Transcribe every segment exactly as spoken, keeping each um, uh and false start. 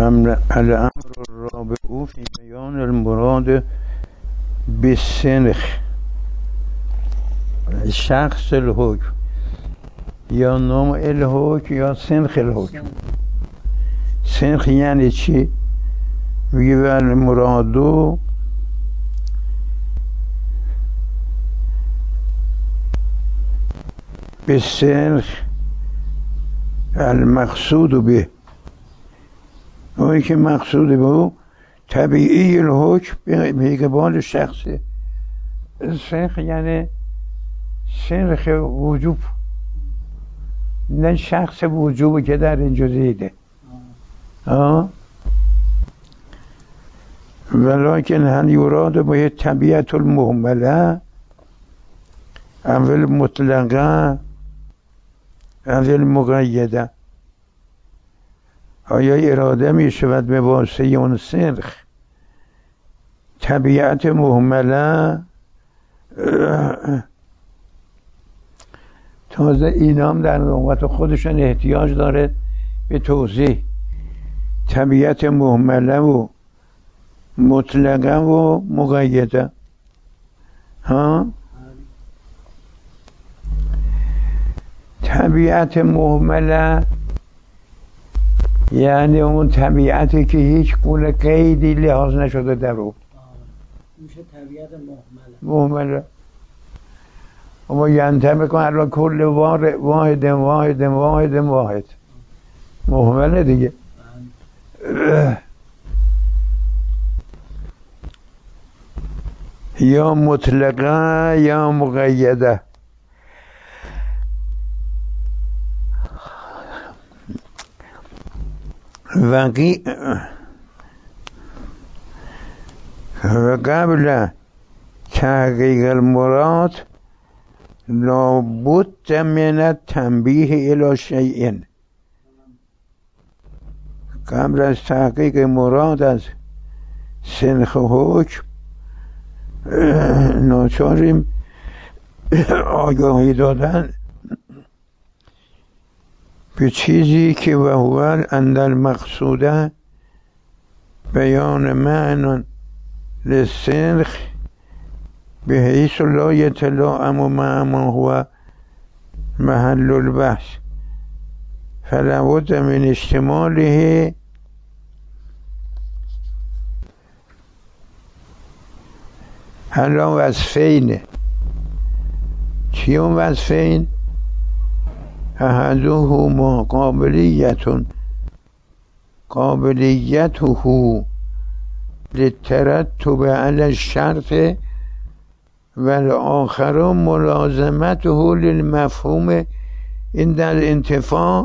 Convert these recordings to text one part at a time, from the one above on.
الامر الرابع في بیان المراد بالسنخ شخص الحکم یا نام الحکم یا سنخ الحکم. سنخ یعنی چی؟ میگه المرادو بالسنخ المقصود به، اونی که مقصود به او طبیعی الحکم به قبال شخصه. سنخ یعنی سنخ وجوب، نه شخص وجوبی که در اینجا زیده. آه ولکن هل یراد به طبیعت المهمله اول مطلقه اول مقیده. آیا اراده می شود به واسطه اون سنخ طبیعت مهمله؟ تازه اینام در لغت خودشون احتیاج داره به توضیح. طبیعت مهمله و مطلقه و مقیده. ها طبیعت مهمله یعنی اون طبیعتی که هیچ گونه قیدی لحاظ نشده در او، میشه طبیعت مهمله. مهمله اما ینتمه کن الان کل واحد واحد واحد واحد واحد مهمله دیگه. یا مطلقه یا مقیده. وقی و قبل تحقیق المراد لابد من التنبیه الی شیء. قبل از تحقیق مراد از سنخ حکم ناچاریم آگاهی دادن به چیزی که و هو ان المقصوده بیان معنی للسنخ به حیث لا یتلائم مع ما هو محل البحث فلابد من اشتماله حالا وصفین. چی اون وصفین؟ احدهما قابلیتون قابلیته للترتب علی الشرط والآخر ملازمته للمفهوم این در انتفاع.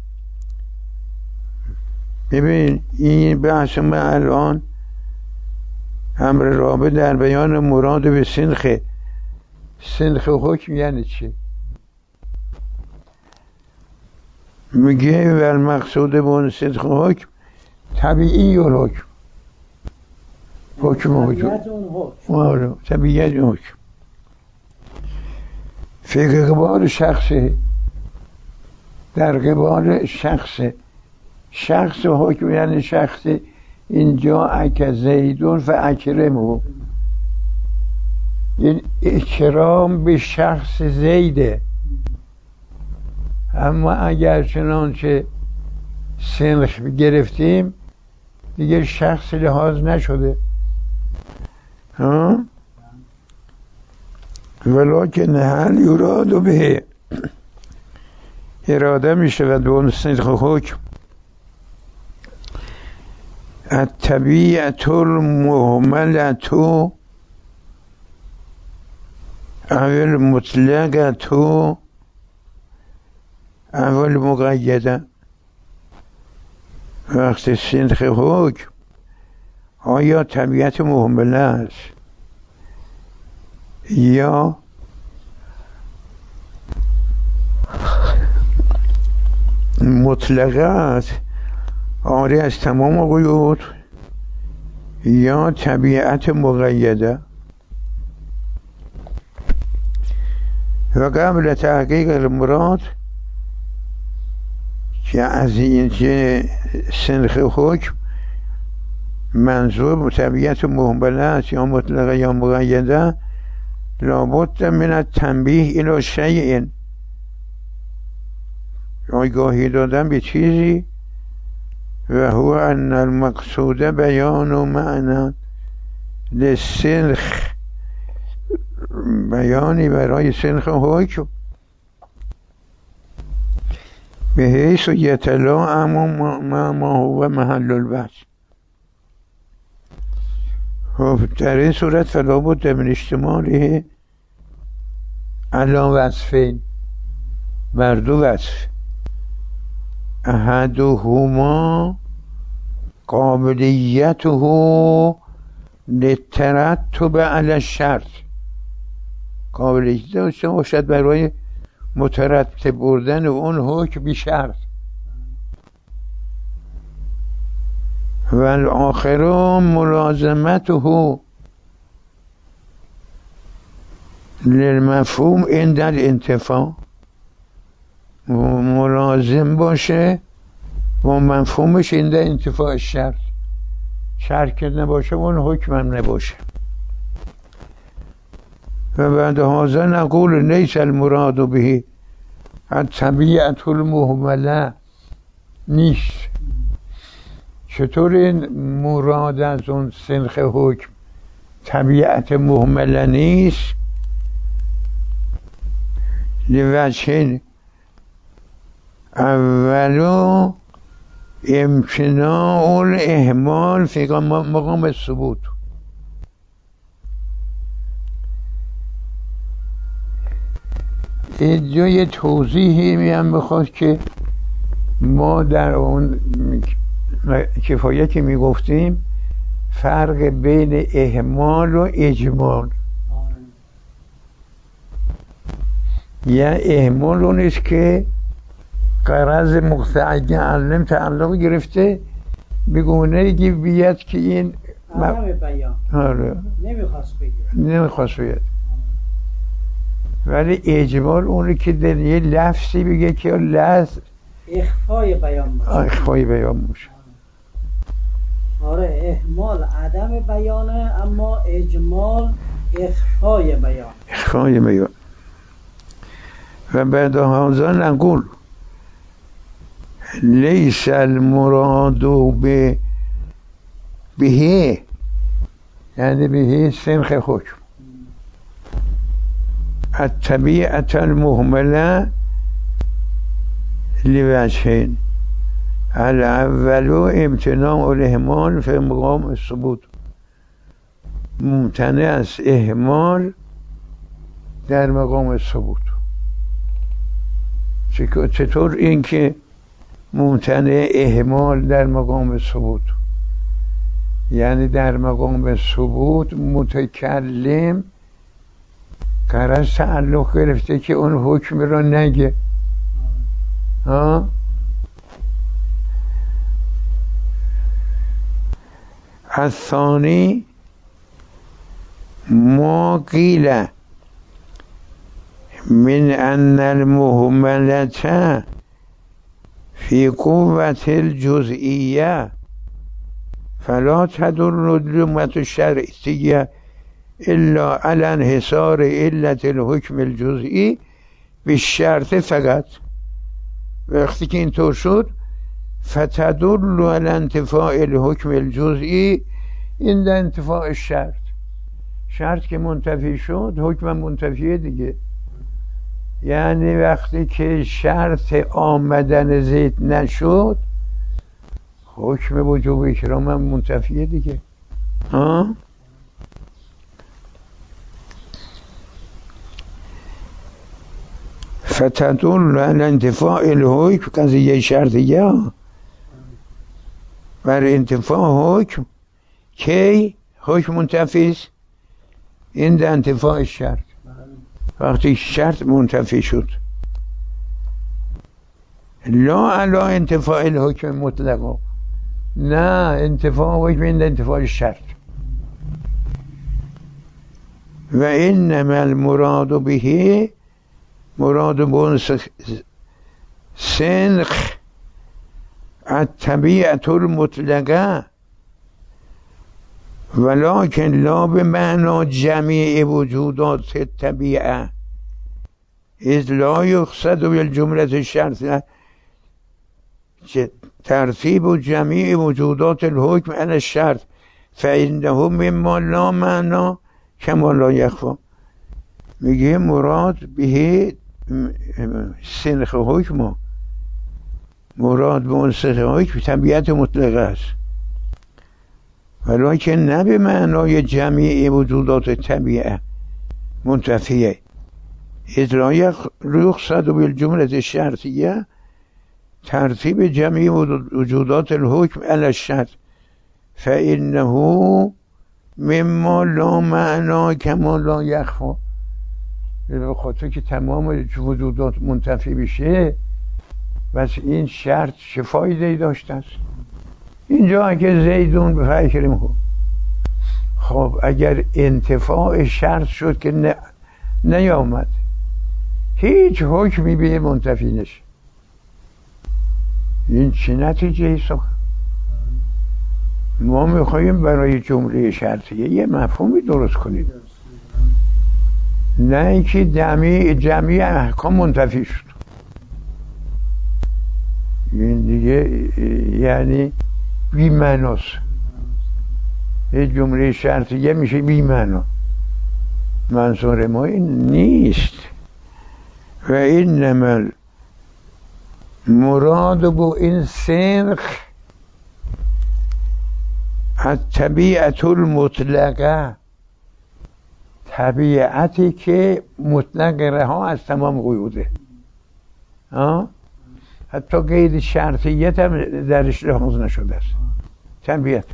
ببین این بحث ما الان امر رابع در بیان مراد به سنخ. سنخ حکم یعنی چی؟ میگه و المقصود به اون سنخ حکم طبیعی الحکم، حکم حکم طبیعت اون حکم فی قبال شخصه، در قبال شخصه. شخص حکم یعنی شخص اینجا اک زیدون فاکرمه، این اکرام به شخص زیده. اما اگر چنانچه سنخ گرفتیم دیگه شخص لحاظ نشده. ها ولکن هل یراد به اراده می شود به اون سنخ حکم الطبیعت المهملة او المطلقة او المقیده. وقت سنخ حکم آیا طبیعت مهمله است یا مطلقه است عاری از تمام قیود یا طبیعت مقیده. و قبل تحقیق المراد که از این که سنخ حکم منظور طبیعت مهمله است یا مطلقه یا مقیده، لابد من التنبیه الی شیء، آگاهی دادن به چیزی، و هو ان المقصود بیان و معنی للسنخ، بیانی برای سنخ حکم، به حیث یتلاعم ما ما هو محل البحث. خب در این صورت فلا بد من اشتماله علی وصفین، بر دو وصف، احدهما قابلیته للترتب علی الشرط، قابلیت داشته باشد برای مترتب بردن اون حکم بی شرط، و الاخر ملازمته للمفهوم عند الانتفاع، ملازم باشه و مفهومش عند انتفاع شرط، شرط که نباشه اون حکم هم نباشه. و بعد هذا نقول لیس المراد به الطبیعت المهمله، نیست. چطور این مراد از اون سنخ حکم طبیعت مهمله نیست؟ لوجهین، اولو امتناع الاهمال فی مقام الثبوت، اینجا یه توضیحی میام بخواد که ما در اون کفایتی میگفتیم فرق بین اهمال و اجمال. یا اهمال اونیست که غرض مقطع علم تعلق گرفته بگونه بیاد که این عدم بیان آره نمیخواست بگه نمیخواست بگه، ولی اجمال اونی که در یه لفظی بگه که لفظ اخفای بیان باشه، اخفای بیان باشه. آره اهمال عدم بیانه، اما اجمال اخفای بیان، اخفای بیان. و بعد هذا نقول لیس المراد به بهه، یعنی بهه سنخ حکم، الطبیعت المهمله لوجهین، الاول امتناع الاهمال فی مقام الثبوت، ممتنع از اهمال در مقام ثبوت. چطور این که ممتنع اهمال در مقام ثبوت؟ یعنی در مقام ثبوت متکلم غرض تعلق گرفته که اون حکم را نگه، ها؟ الثانی ما قیل من ان المهملة فی قوة الجزئیه فلا تدل الجملة الشرعیه الا على انحصار علت الحکم الجزئی بالشرط فقط. وقتی که اینطور شد فتدل على انتفاع الحکم الجزئی عند انتفاع الشرط، شرط که منتفی شد حکم منتفیه دیگه. یعنی وقتی که شرط آمدن زید نشد حکم وجوب اکرام هم منتفیه دیگه، ها؟ فتدل على انتفاع الحکم، قضیه شرطیه بر انتفاع حکم کی حکم منتفیست؟ این انتفاع شرط، وقتی شرط منتفی شد. لا علی انتفاع الحکم مطلقا، نه انتفاع حکم این انتفاع شرط. و انما المراد به، مراد بون سنخ الطبیعت المطلقه ولکن لا به معنا جمیع وجودات طبیعه اذ لا یقصد بالجملة شرط ترتیب جمیع وجودات الحکم علی الشرط فإنه مما لا معنا کما لا یخفی. میگه مراد به سنخ حکم، مراد به اون سنخ حکم طبیعت مطلقه است، ولیکن نه به معنای جمیع وجودات طبیعه منتفیه اذ لا یقصد بالجملة الشرطیه ترتیب جمیع وجودات الحکم علی الشرط فإنه مما لا معنا کما لا یخفی. به خاطر که تمام وجودات منتفی بشه بس این شرط چه فایده داشته است؟ اینجا اگه زیدون به فکریم خب خب اگر انتفاع شرط شد که نه نیامد هیچ حکمی به منتفی نشه، این چه نتیجه سخن؟ ما میخواییم برای جمله شرطیه یه مفهومی درست کنیم، نه اینکه جمعی جمعی احکام منتفی شد. این دیگه یعنی بی معناست، یه جمله شرطیه میشه بی معنا. منظور ما این نیست. و اینما مراد با این سنخ الطبیعت المطلقه، طبیعتی که مطلق رها از تمام قیوده، حتی قید شرطیت هم درش لحاظ نشده است، طبیعت.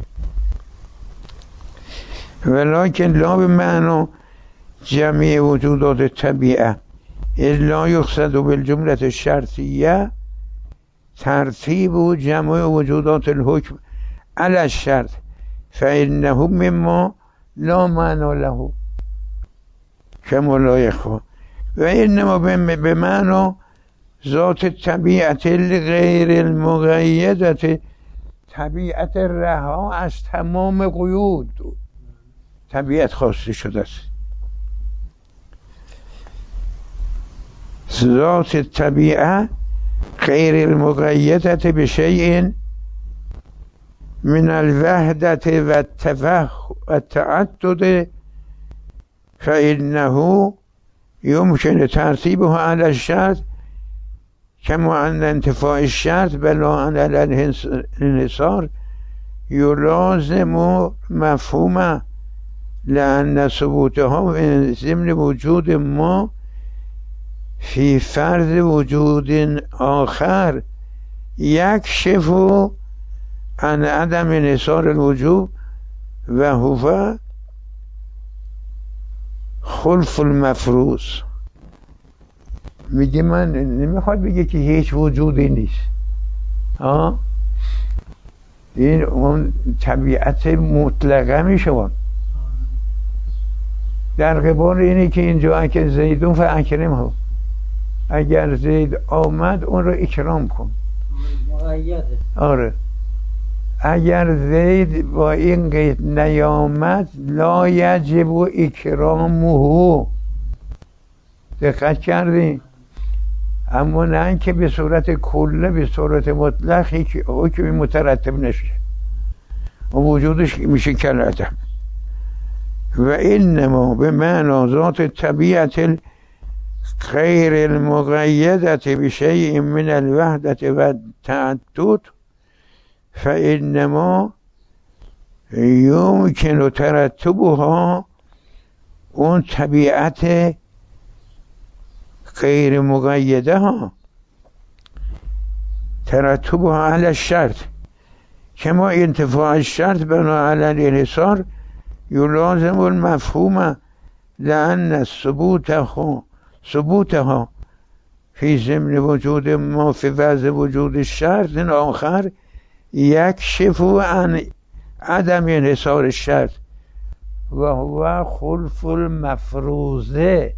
ولکن لا به معنا جمیع وجودات طبیعه اذ لا یقصد بالجملة الشرطیه ترتیب و جمع وجودات الحکم علی الشرط فإنه مما لا معنی له کما لا یخفی. و انما به معنا ذات طبیعت غیر المقیدت، طبیعت رها از تمام قیود طبیعت خواسته شده است. ذات طبیعه غیر المقیدت به شیء من الوحدت و التعدد فإنه يمكن ترتيبها على الشرط كما أن انتفاء الشرط بلا عن الانحصار يلازم مفهومه لأن ثبوتها من ضمن وجود ما في فرض وجود آخر يكشف عن عدم انحصار الوجود و هو خلف المفروض. میگه من نمیخواد بگه که هیچ وجودی نیست، ها این اون طبیعت مطلقه میشه. در قبال اینه که اینجا اگر زیدون فاکرم ها، اگر زید آمد اون رو اکرام کن، مقیده. آره اگر زید با این قید نیامد لا یجب اکرامه. دقت کردین؟ اما نه که به صورت کله به صورت مطلق حکمی مترتب نشه و وجودش میشه کلعدم. و انما به معنی ذات طبیعت غیر المقیدت بشیء من الوحدت و التعدد فانما یمکن ترتبها، اون طبیعت غیر مقیده ها ترتبها علی الشرط کما انتفاع الشرط بنا علی الانحصار یلازم المفهوم لأن ثبوتها ثبوتها فی ضمن وجود ما فی وضع وجود الشرط آخر یکشف عن عدم انحصار الشرط و هو خلف المفروضه.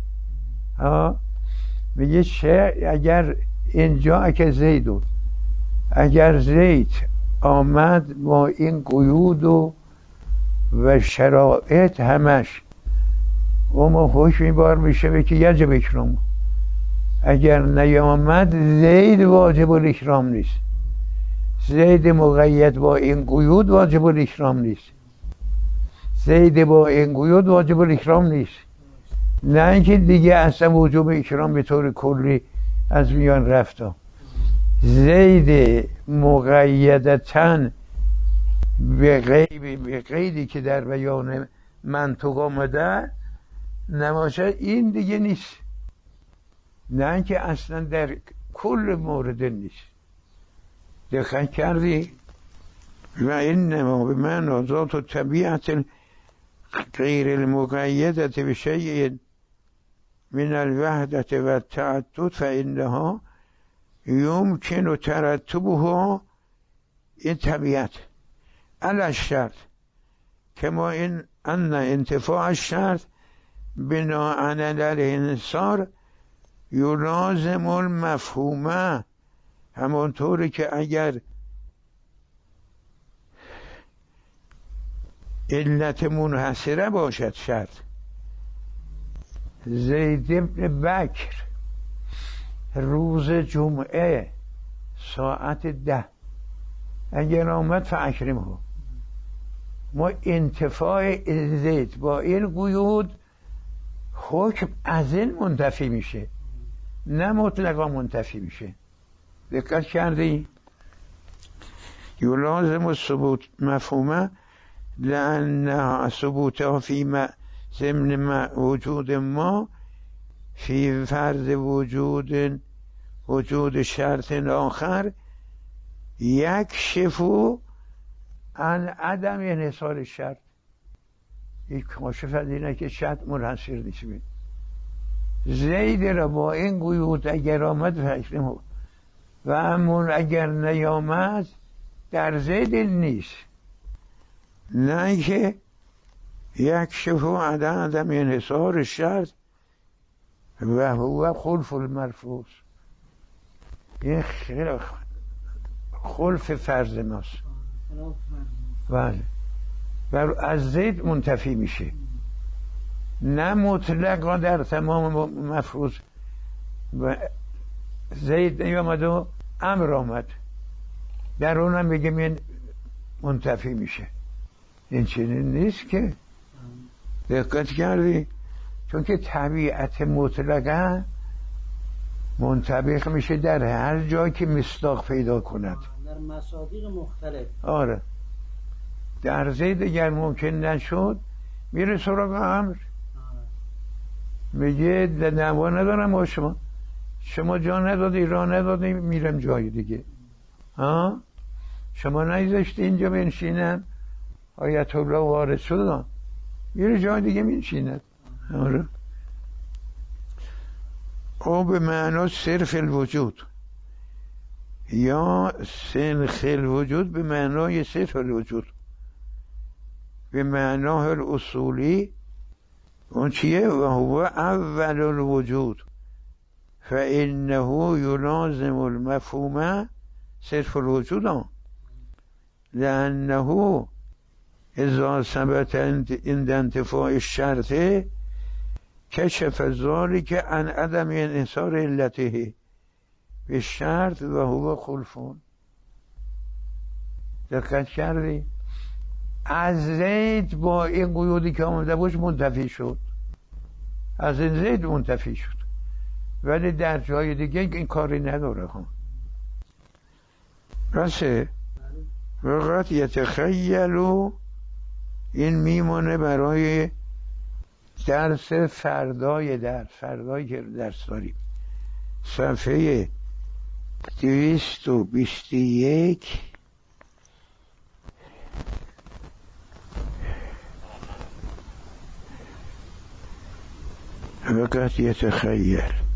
میگه چه اگر اینجا اگه زیدون اگر زید آمد با این قیود و و شرایط همش اما حکمی بار میشه به که یجب اکرام، اگر نیامد زید واجب الاکرام نیست، زید مقید با این قیود واجب الاکرام نیست، زید با این قیود واجب الاکرام نیست. نه اینکه دیگه اصلا وجوب اکرام به طور کلی از میان رفت. زید مقیدتاً به غیب، به قیدی که در بیان منطق آمده نباشه این دیگه نیست، نه اینکه اصلا در کل مورد نیست. دقت کردی؟ و انما به معنی ذات و طبیعت غیر المقیدت به شیء من الوحدت و التعدد فانها یمکن ترتبها، این طبیعت علی الشرط کما این ان انتفاع الشرط بناء علی الانحصار یلازم المفهومه، همانطوری که اگر علت منحصره باشد شرط، زید ابن بکر روز جمعه ساعت ده اگر آمد فاکرمه، ما انتفاع زید با این قیود حکم از این منتفی میشه، نه مطلقا منتفی میشه. دقت کردی؟ یلازم الثبوت مفهومه لأن ثبوتها فی ضمن وجود ما فی فرض وجود وجود شرط آخر یکشف عن عدم انحصار شرط. یک کاشف از اینه که شرط منحصر نیست. زید را با این قیود اگر آمد فکرمه و امون اگر نیامد در زید نیست، نه که یکشف عن عدم انحصار شرط و هو خلف المرفوض، این خلف فرض ماست. بله و از زید منتفی میشه، نه مطلقا در تمام مفروض. و زید نیامد و امر آمد در اونم بگیم این منتفی میشه، این چنین نیست که. دقت کردی؟ چون که طبیعت مطلقا منطبق میشه در هر جایی که مصداق پیدا کند، در مصادیق مختلف. آره در زید اگر ممکن نشد میره سراغ امر، میگه دعوا ندارم با شما، شما جا ندادی راه ندادی میرم جای دیگه، ها شما نگذاشتی اینجا بنشینم، آیت الله وارد شد میره جای دیگه میشیند. آره او به معنی صرف الوجود یا سنخ الوجود به معنای صرف الوجود، به معناه الاصولی اون چیه؟ و هو اول الوجود فانه یلازم المفهوم صرف الوجود ها لانه اذا ثبت عند انتفاع الشرط کشف ذلك عن عدم انحصار علته به شرط و هو خلفون. دقت کردی؟ از زید با این قیودی که آمده باش منتفی شد، از این زید منتفی شد، ولی در جای دیگه این کاری نداره. هم راسه وقت یتخیلو این میمونه برای درس فردای در فردایی که درس داریم، صفحه دویست و بیست و یک وقت یتخیل.